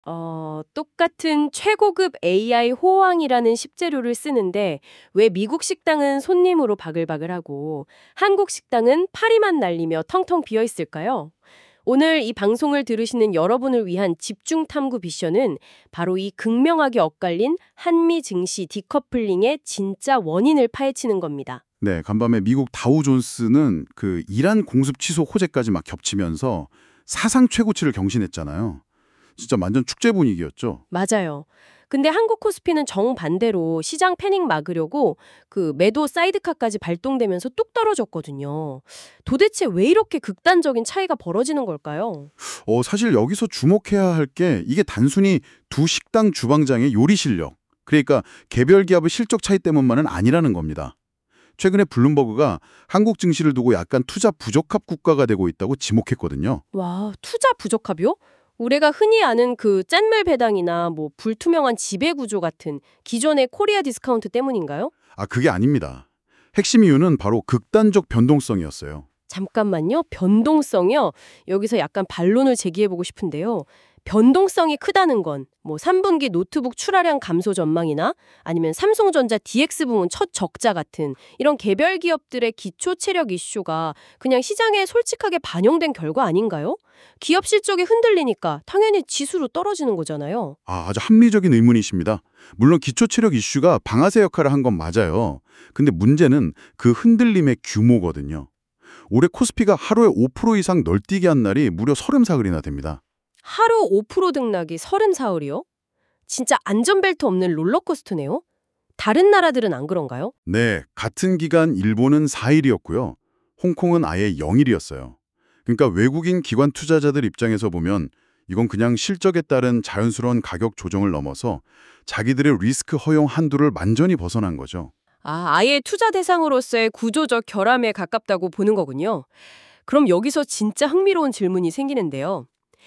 똑같은 최고급 AI 호황이라는 식재료를 쓰는데 왜 미국 식당은 손님으로 바글바글하고 한국 식당은 파리만 날리며 텅텅 비어 있을까요? 오늘 이 방송을 들으시는 여러분을 위한 집중 탐구 미션은 바로 이 극명하게 엇갈린 한미 증시 디커플링의 진짜 원인을 파헤치는 겁니다. 네, 간밤에 미국 다우존스는 그 이란 공습 취소 호재까지 막 겹치면서 사상 최고치를 경신했잖아요. 진짜 완전 축제 분위기였죠. 맞아요. 근데 한국 코스피는 정반대로 시장 패닉 막으려고 그 매도 사이드카까지 발동되면서 뚝 떨어졌거든요. 도대체 왜 이렇게 극단적인 차이가 벌어지는 걸까요? 사실 여기서 주목해야 할 게 이게 단순히 두 식당 주방장의 요리 실력, 그러니까 개별 기업의 실적 차이 때문만은 아니라는 겁니다. 최근에 블룸버그가 한국 증시를 두고 약간 투자 부적합 국가가 되고 있다고 지목했거든요. 와, 투자 부적합이요? 우리가 흔히 아는 그 짠물 배당이나 뭐 불투명한 지배 구조 같은 기존의 코리아 디스카운트 때문인가요? 그게 아닙니다. 핵심 이유는 바로 극단적 변동성이었어요. 잠깐만요. 변동성이요? 여기서 약간 반론을 제기해보고 싶은데요. 변동성이 크다는 건 뭐 3분기 노트북 출하량 감소 전망이나 아니면 삼성전자 DX 부문 첫 적자 같은 이런 개별 기업들의 기초 체력 이슈가 그냥 시장에 솔직하게 반영된 결과 아닌가요? 기업 실적이 흔들리니까 당연히 지수로 떨어지는 거잖아요. 아주 합리적인 의문이십니다. 물론 기초 체력 이슈가 방아쇠 역할을 한 건 맞아요. 근데 문제는 그 흔들림의 규모거든요. 올해 코스피가 하루에 5% 이상 널뛰게 한 날이 무려 30사흘이나 됩니다. 하루 5% 등락이 30사흘이요? 진짜 안전벨트 없는 롤러코스터네요? 다른 나라들은 안 그런가요? 네, 같은 기간 일본은 4일이었고요. 홍콩은 아예 0일이었어요. 그러니까 외국인 기관 투자자들 입장에서 보면 이건 그냥 실적에 따른 자연스러운 가격 조정을 넘어서 자기들의 리스크 허용 한도를 완전히 벗어난 거죠. 아예 투자 대상으로서의 구조적 결함에 가깝다고 보는 거군요. 그럼 여기서 진짜 흥미로운 질문이 생기는데요.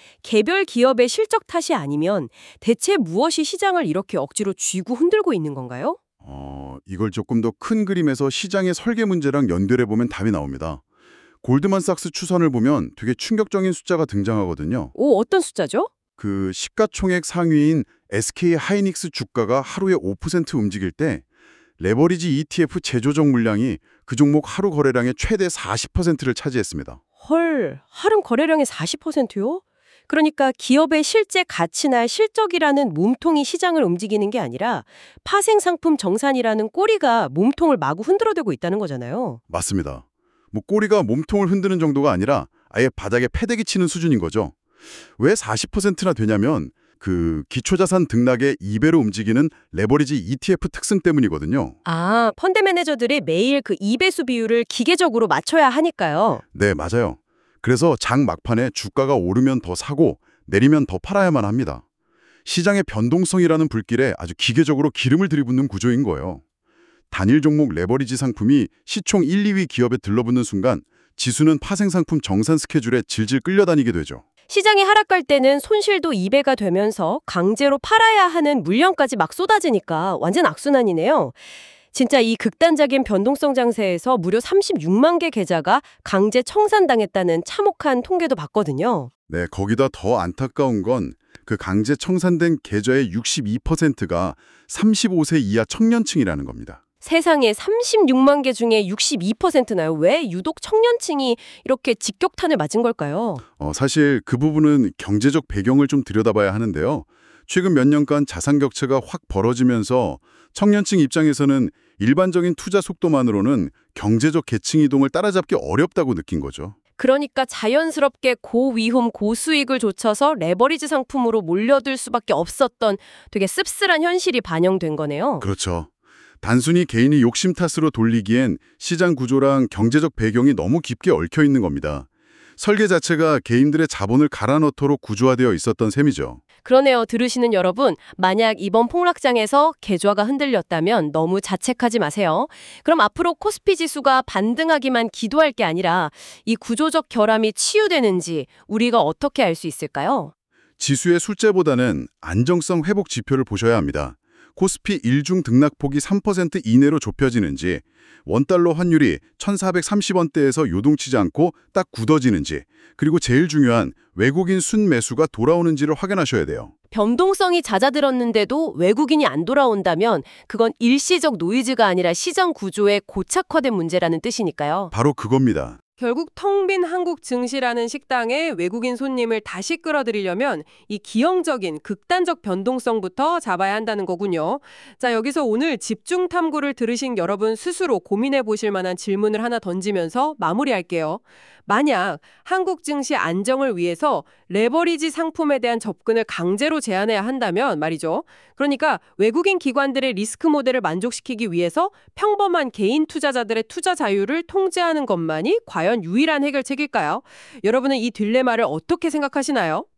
개별 기업의 실적 탓이 아니면 대체 무엇이 시장을 이렇게 억지로 쥐고 흔들고 있는 건가요? 이걸 조금 더 큰 그림에서 시장의 설계 문제랑 연결해 보면 답이 나옵니다. 골드만삭스 추산을 보면 되게 충격적인 숫자가 등장하거든요. 오, 어떤 숫자죠? 그 시가총액 상위인 SK 하이닉스 주가가 하루에 5% 움직일 때 레버리지 ETF 재조정 물량이 그 종목 하루 거래량의 최대 40%를 차지했습니다. 헐, 하루 거래량의 40%요? 그러니까 기업의 실제 가치나 실적이라는 몸통이 시장을 움직이는 게 아니라 파생상품 정산이라는 꼬리가 몸통을 마구 흔들어대고 있다는 거잖아요. 맞습니다. 뭐 꼬리가 몸통을 흔드는 정도가 아니라 아예 바닥에 패대기 치는 수준인 거죠. 왜 40%나 되냐면 그 기초자산 등락의 2배로 움직이는 레버리지 ETF 특성 때문이거든요. 펀드 매니저들이 매일 그 2배수 비율을 기계적으로 맞춰야 하니까요. 네, 맞아요. 그래서 장 막판에 주가가 오르면 더 사고 내리면 더 팔아야만 합니다. 시장의 변동성이라는 불길에 아주 기계적으로 기름을 들이붓는 구조인 거예요. 단일 종목 레버리지 상품이 시총 1, 2위 기업에 들러붙는 순간 지수는 파생상품 정산 스케줄에 질질 끌려다니게 되죠. 시장이 하락할 때는 손실도 2배가 되면서 강제로 팔아야 하는 물량까지 막 쏟아지니까 완전 악순환이네요. 진짜 이 극단적인 변동성 장세에서 무려 36만 개 계좌가 강제 청산당했다는 참혹한 통계도 봤거든요. 네, 거기다 더 안타까운 건 그 강제 청산된 계좌의 62%가 35세 이하 청년층이라는 겁니다. 세상에 36만 개 중에 62%나요. 왜 유독 청년층이 이렇게 직격탄을 맞은 걸까요? 사실 그 부분은 경제적 배경을 좀 들여다봐야 하는데요. 최근 몇 년간 자산 격차가 확 벌어지면서 청년층 입장에서는 일반적인 투자 속도만으로는 경제적 계층 이동을 따라잡기 어렵다고 느낀 거죠. 그러니까 자연스럽게 고위험 고수익을 좇아서 레버리지 상품으로 몰려들 수밖에 없었던 되게 씁쓸한 현실이 반영된 거네요. 그렇죠. 단순히 개인이 욕심 탓으로 돌리기엔 시장 구조랑 경제적 배경이 너무 깊게 얽혀 있는 겁니다. 설계 자체가 개인들의 자본을 갈아넣도록 구조화되어 있었던 셈이죠. 그러네요. 들으시는 여러분, 만약 이번 폭락장에서 계좌가 흔들렸다면 너무 자책하지 마세요. 그럼 앞으로 코스피 지수가 반등하기만 기도할 게 아니라 이 구조적 결함이 치유되는지 우리가 어떻게 알 수 있을까요? 지수의 숫자보다는 안정성 회복 지표를 보셔야 합니다. 코스피 1중 등락폭이 3% 이내로 좁혀지는지, 원달러 환율이 1,430원대에서 요동치지 않고 딱 굳어지는지, 그리고 제일 중요한 외국인 순매수가 돌아오는지를 확인하셔야 돼요. 변동성이 잦아들었는데도 외국인이 안 돌아온다면 그건 일시적 노이즈가 아니라 시장 구조의 고착화된 문제라는 뜻이니까요. 바로 그겁니다. 결국 텅 빈 한국 증시라는 식당에 외국인 손님을 다시 끌어들이려면 이 기형적인 극단적 변동성부터 잡아야 한다는 거군요. 자, 여기서 오늘 집중 탐구를 들으신 여러분 스스로 고민해 보실 만한 질문을 하나 던지면서 마무리할게요. 만약 한국 증시 안정을 위해서 레버리지 상품에 대한 접근을 강제로 제한해야 한다면 말이죠. 그러니까 외국인 기관들의 리스크 모델을 만족시키기 위해서 평범한 개인 투자자들의 투자 자유를 통제하는 것만이 과연 유일한 해결책일까요? 여러분은 이 딜레마를 어떻게 생각하시나요?